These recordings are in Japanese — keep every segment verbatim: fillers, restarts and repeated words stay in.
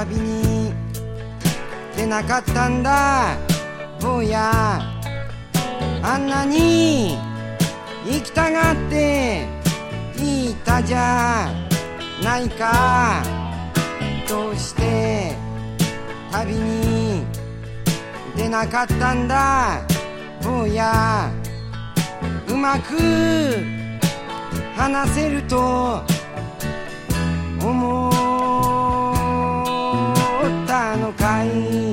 旅に出なかったんだ坊や。あんなに行きたがって言ったじゃないか。どうして旅に出なかったんだ坊や。うまく話せると思ったのかい。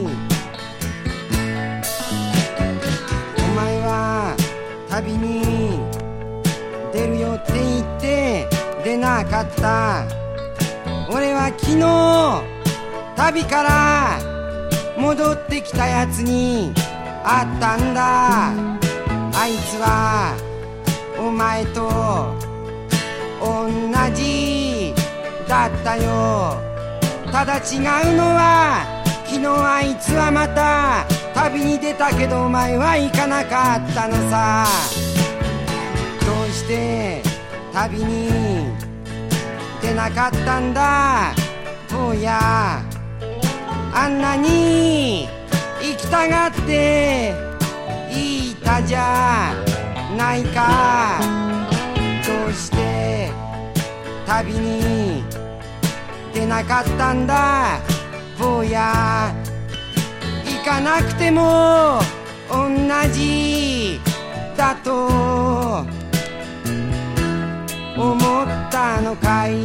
お前は旅に出るよって言って出なかった。俺は昨日旅から戻ってきたやつに会ったんだ。あいつはお前と同じだったよ。ただ違うのは昨日あいつはまた旅に出たけどお前は行かなかったのさ。どうして旅に出なかったんだ坊や。あんなに行きたがって言ったじゃないか。どうして旅に出なかったんだ坊や。行かなくても同じだと思ったのかい。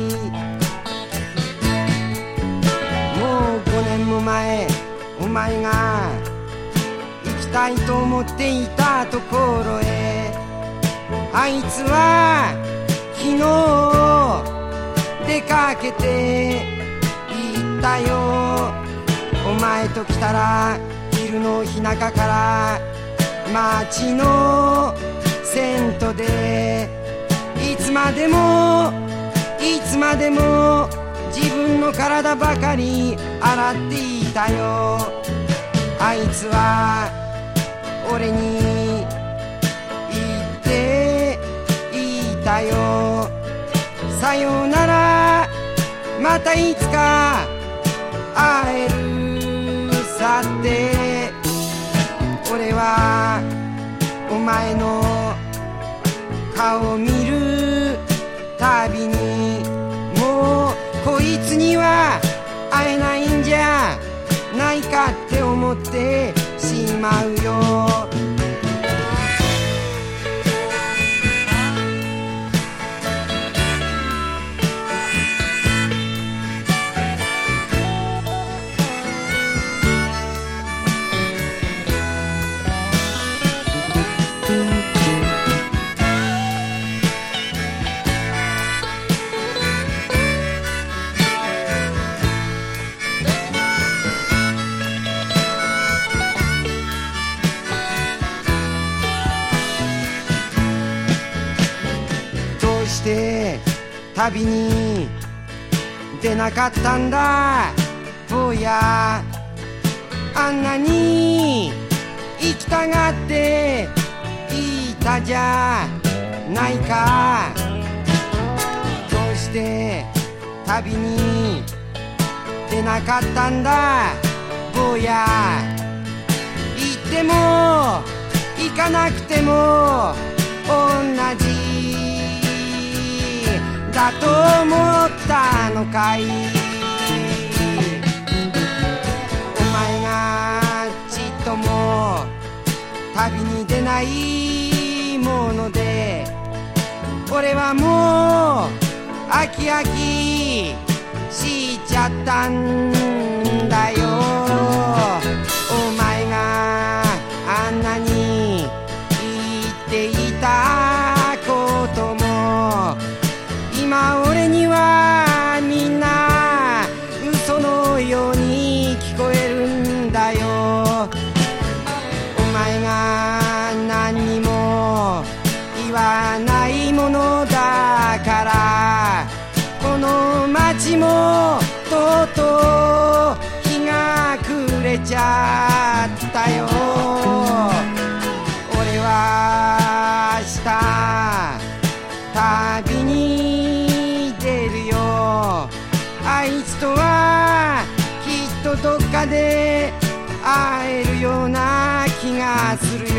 もうごねんも前お前が行きたいと思っていたところへあいつは昨日出かけて行ったよ。お前と来たら昼の日中から街の銭湯でいつまでもいつまでも自分の体ばかり洗っていたよ。あいつは俺に言っていたよ。さようならまたいつか会えるさって。俺はお前の顔を見るたびにもうこいつには会えないんじゃないかって思ってしまうよ。旅に出なかったんだ坊や。あんなに行きたがって言ったじゃないか。どうして旅に出なかったんだ坊や。行っても行かなくても同じだと思ったのかい。お前がちっとも旅に出ないもので俺はもう飽き飽きしちゃったんだよ。お前があんなに言っていたことも今俺にはみんな嘘のように聞こえるんだよ。お前が何にも言わないものだからこの街もとうとう日が暮れちゃったよ。俺は明日旅に出るよ。あいつとはきかで会えるような気がするよ。